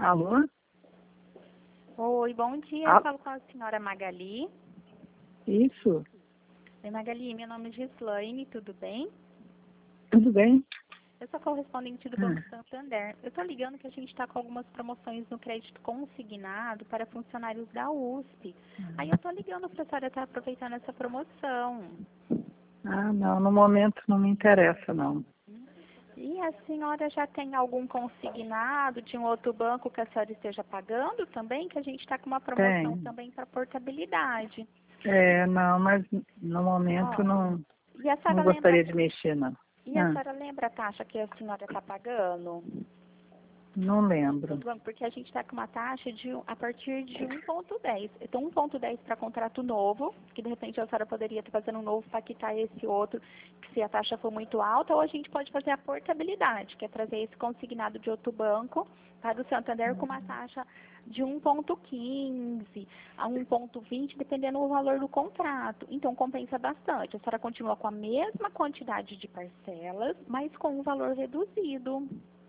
Alô? Oi, bom dia. Ah, Eu falo com a senhora Magali. isso, Oi, Magali, meu nome é Gislaine, tudo bem? tudo bem? Eu sou correspondente do Banco Santander. Eu estou ligando que a gente está com algumas promoções no crédito consignado para funcionários da USP. Aí eu estou ligando para a senhora estar aproveitando essa promoção. Não, no momento não me interessa, não. E a senhora já tem algum consignado de um outro banco que a senhora esteja pagando também? Que a gente está com uma promoção Tem. também para portabilidade. Não, mas no momento Ó, e a não senhora lembra gostaria de mexer, não. E a senhora lembra a taxa que a senhora está pagando? Não lembro. Porque a gente está com uma taxa a partir de 1,10. Então, 1,10 para contrato novo, que de repente a senhora poderia estar fazendo um novo para quitar esse outro, que se a taxa for muito alta, ou a gente pode fazer a portabilidade, que é trazer esse consignado de outro banco para o Santander com uma taxa de 1,15 a 1,20, dependendo do valor do contrato. Então, compensa bastante. A senhora continua com a mesma quantidade de parcelas, mas com um valor reduzido.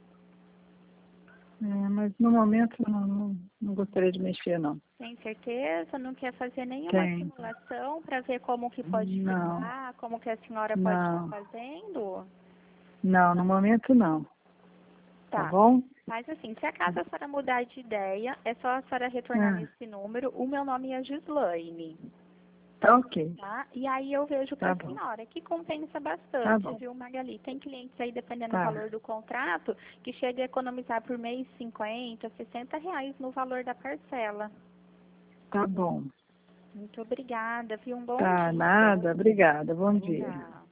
Mas no momento não gostaria de mexer, não. Tem certeza? Não quer fazer nenhuma Tem. simulação para ver como que pode Não, ficar, como que a senhora pode estar não. fazendo? Não, no momento não. Tá Tá. bom? Mas assim, se acaso a senhora mudar de ideia, é só a senhora retornar Ah, nesse número. O meu nome é Gislaine, tá ok. tá? E aí eu vejo para Tá a bom. senhora, que compensa Tá bastante, bom. viu, Magali? Tem clientes aí, dependendo do Tá. valor do contrato, que chega a economizar por mês 50, R$ 60 no valor da parcela. Tá bom. Muito obrigada, viu? Um bom Tá, dia. nada. Obrigada. Bom dia. Tchau.